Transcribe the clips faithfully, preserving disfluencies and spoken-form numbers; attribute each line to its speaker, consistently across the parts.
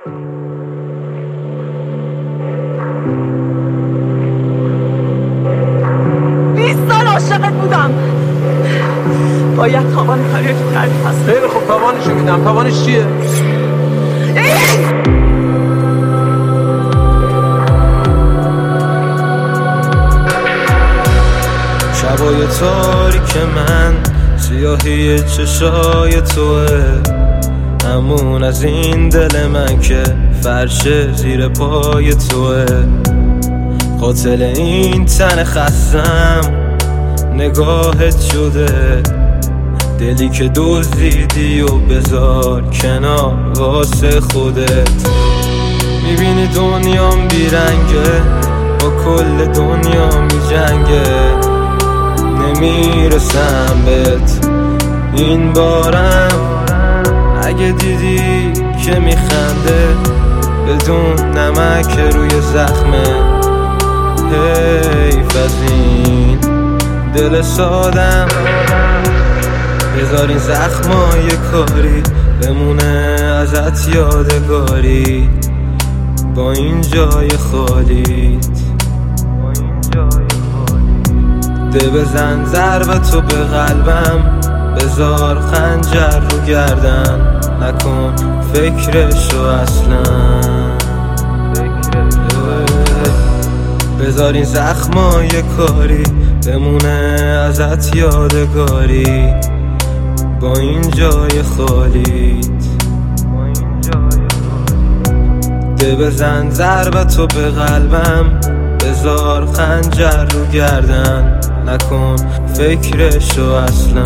Speaker 1: بیست سال عاشقت بودم، باید تاوان کاری رو کردی. پس
Speaker 2: خیلی خوب، تاوانشو میدم. تاوانش چیه؟
Speaker 3: شبای تاریک من سیاهی چشای توه، همون از این دل من که فرش زیر پای توه. قاتل این تن خستم نگاهت شده، دلی که دزدیدی و بذار کنار واسه خودت. میبینی دنیام بیرنگه، با کل دنیا میجنگه، نمیرسم بهت این بارم. اگه دیدی که میخنده بدون نمک روی زخمه، حیف از این دل سادم. بذار این زخمای کاری بمونه ازت یادگاری، با این جای خالیت. ده بزن ضربتو به قلبم، بذار خنجر رو گردن، نکن فکرشو اصلا. بذار این زخمای کاری بمونه ازت یادگاری، با این جای خالیت. ده بزن ضربتو به قلبم، بذار خنجر رو گردن، نکن فکرشو اصلا.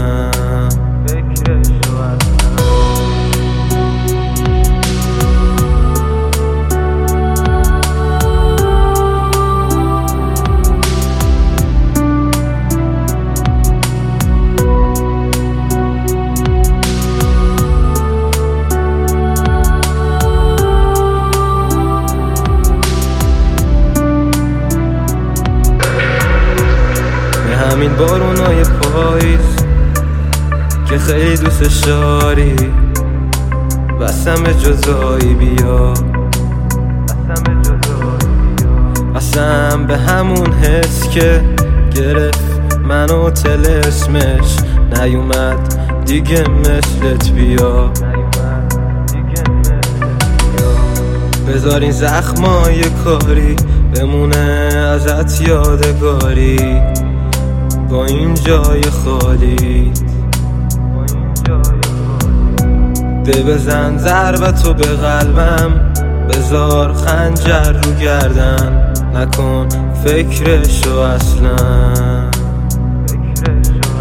Speaker 3: همین بارونای پاییز که خیلی دوست داری، بسم جزایی بیا، بسم به همون حس که گرفت منو طلسمش، نیومد دیگه مثلت بیا. بذار این زخمای کاری بمونه ازت یادگاری، با این جای خالیت. ده بزن ضربتو به قلبم، بذار خنجر رو گردن، نکن فکرشو اصلا.